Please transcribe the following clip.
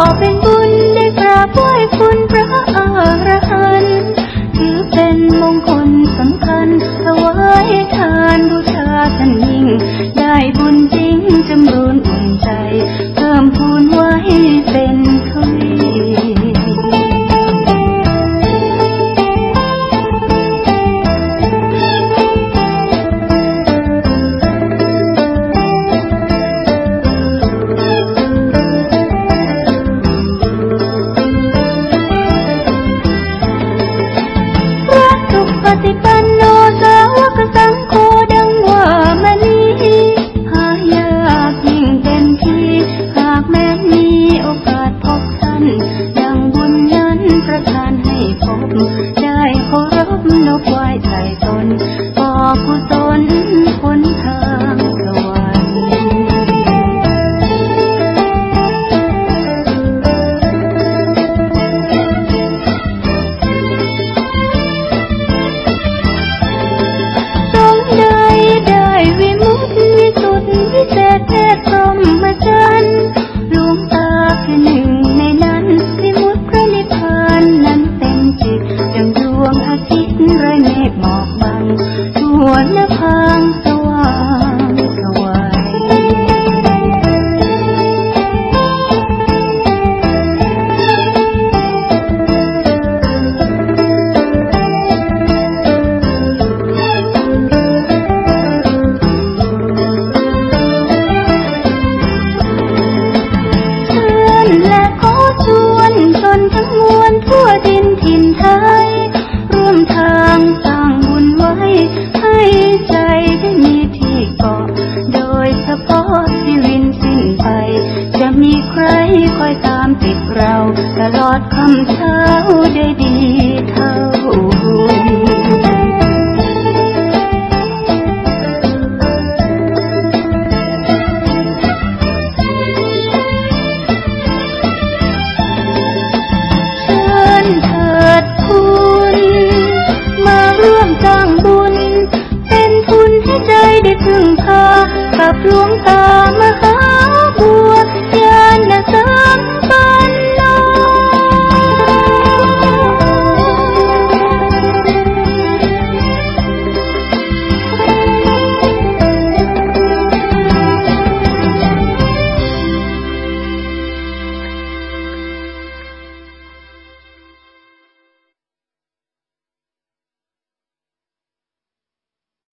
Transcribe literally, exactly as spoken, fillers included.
เป็นบุญได้กราบไหว้คุณพระอรหันต์ถือเป็นมงคลสำคัญถวายทานบูชาท่านยิ่งได้บุญจริงจำรูนอุ่นใจเพิ่มพูนไว้เป็นทวีปฏิปันโนสาวกสังโฆดังว่ามณีหายากยิ่งเต็มที่หากแม้มีโอกาสพบท่านดังบุญนั้นประทานให้พบได้เคารพนบไหว้ไถ่ตนก่อกุศลผลทางสวรรค์เศษเพศพรหมจรรย์หลวงตาแค่หนึ่งในนั้นวิมุตติพระนิพพานนั้นเต็มจิตดังดวงอาทิตย์ไร้เมฆหมอกบังทั่วนภางสว่างสวัยและขอชวนชนทั้งมวลทั่วดินถิ่นไทยร่วมทางสร้างบุญไว้ให้ใจได้มีที่เกาะโดยเฉพาะชีวิตสิ้นไปจะมีใครคอยตามติดเราตลอดคำเช้าได้ดีเท่าบุญเถิดคุณมาร่วมสร้างบุญเป็นทุนให้ใจได้พึ่งพากับหลวงตา